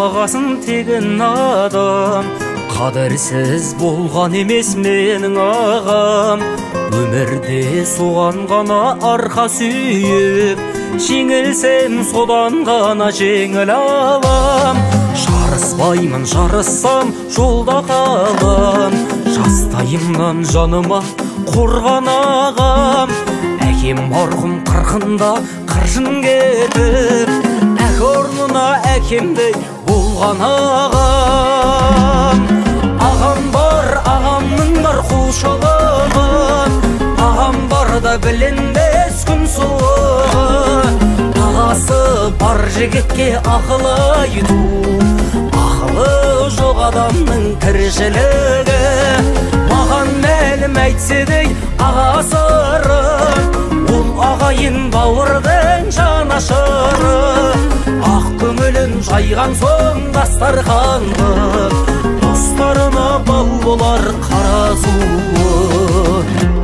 ағасын тегін адам, қадірсіз болған емес менің ағам. Өмірде соған ғана арқа сүйіп, жеңілсем содан ғана жеңіл алам. Жарыспаймын, жарыссам жолда қалам, жастайымнан жаныма қорған ағам. Әкем марқұм қырқында қыршын кетіп, әк орнына әкемдей болған ағам. Ағам бар, ағамның бар құлшылығы, ағам барда білінбес күн суығы. Ағасы бар жігітке ақыл айту, ақылы жоқ адамның тіршілігі. Маған мәлім әйтсе дей аға сыры, ол ағайын бауырдың жанашыры. Ақ көңілін жайған соң дастарханды, достарына бал болар қара суы.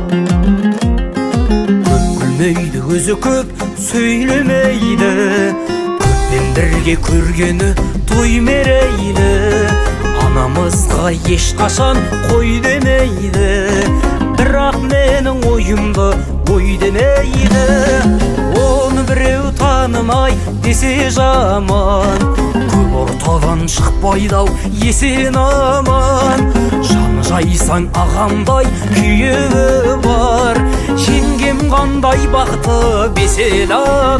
Көп күлмейді, өзі көп сөйлемейді, көппен бірге көргені той мерейлі. Анамызға ешқашан қой демейді, бірақ менің ойымды ой демейді. Оны біреу танымай десе жаман, көп ортадан шықпайды-ау есен аман. Жан жайсаң ағамдай күйеуі бар, жеңгем қандай бақыты бесел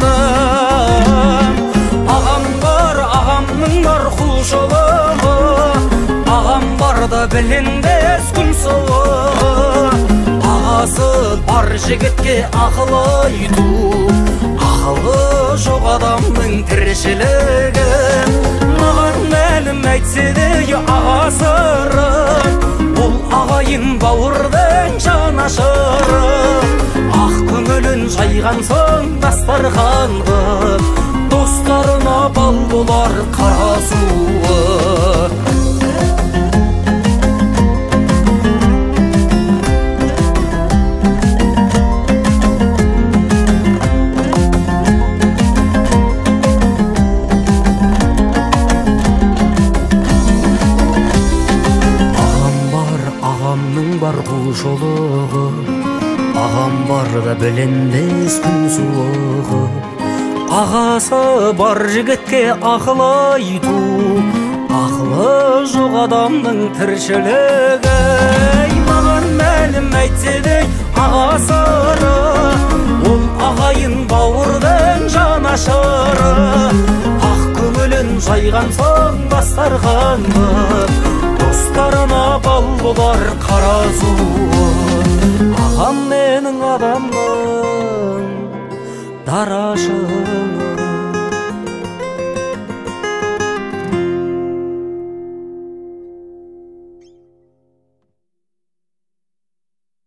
адам. Ағам бар, ағамның бар құлшылығы, ағам барда білінбес күн суығы. Ағасы бар жігітке ақыл айту, ақылы жоқ адамның тіршілігі. Маған мәлім әйтсе де аға сыры, ол ағайын бауырдың жанашыры. Ақ көңілін жайған соң дастарханға, достарына бал болар қара суы. Бар құлшылығы, ағам барда білінбес күн суығы. Ағасы бар жігітке ақыл айту, ақылы жоқ адамның тіршілігі. Маған мәлім әйтсе де аға сыры, ол ағайын бауырдың жанашыры. Ақ көңілін жайған соң дастарханға, достарына бал болар қара суы. Ағам менің адамның дарашығы.